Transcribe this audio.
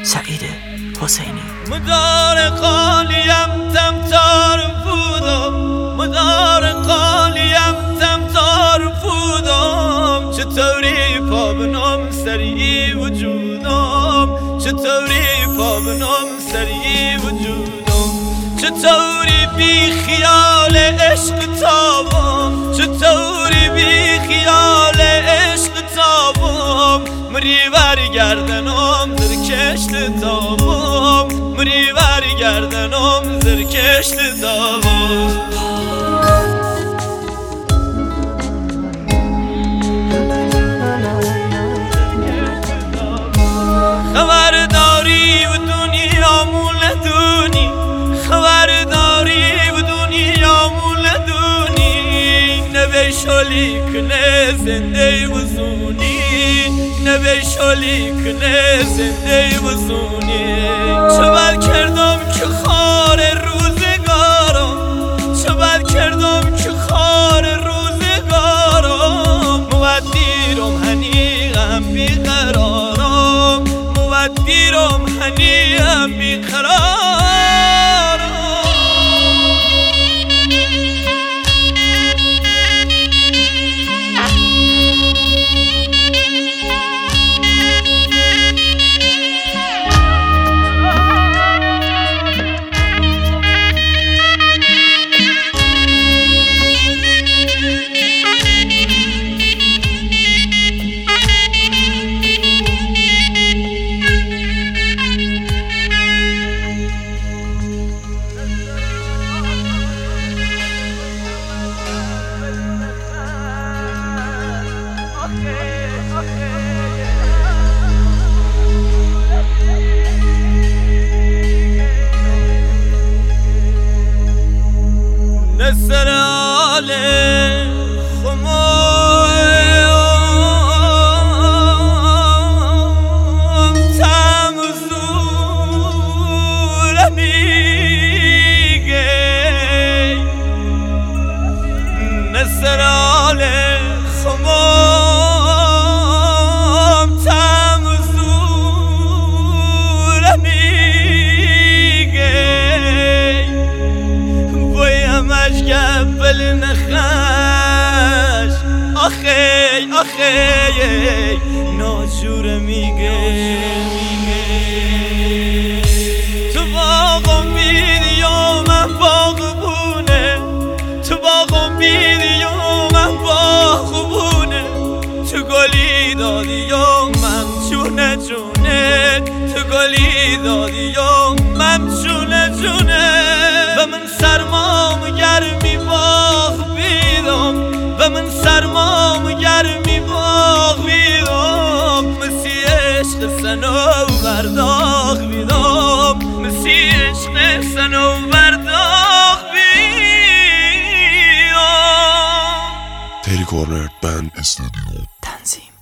سعید حسینی. مدار قالیم تمتار بودم، مدار قالیم تمتار بودم، چطوری پا بنام سری وجودم، چطوری پا بنام سری وجودم، چطوری بی خیال عشق تابم، چطوری بی خیال عشق تابم، مری برگردنم در کشت تابم، مری برگردنم در کشت تابم. خبرداری و دنیامون ندونی، خبرداری و دنیامون ندونی، نبیشالی کنه زنده وزونی، نبیشالی کنه زنده وزونی. چه بد کردم که خار روزگارم، چه بد کردم که خار روزگارم، مودیرم هنیغم بیقرارم، مودیرم هنیغم بیقرارم. نسرال خمام تمزور میگه، نسرال خمام تمزور میگه، بایمش قبل نخش آخی آخی ناجور میگه. تو باغم بیدی و من باغبونه، تو باغم بیدی و من باغبونه، تو گلی دادی و من جونه جونه، تو گلی دادی و من جونه جونه. و من سرمام گرمی باغ بیدم، و من سرمام گرمی باغ بیدم، مسی عشق سنوبر داغ بیدم، مسی عشق سنوبر داغ بیدم. تری کورنر بند استودیو تنظیم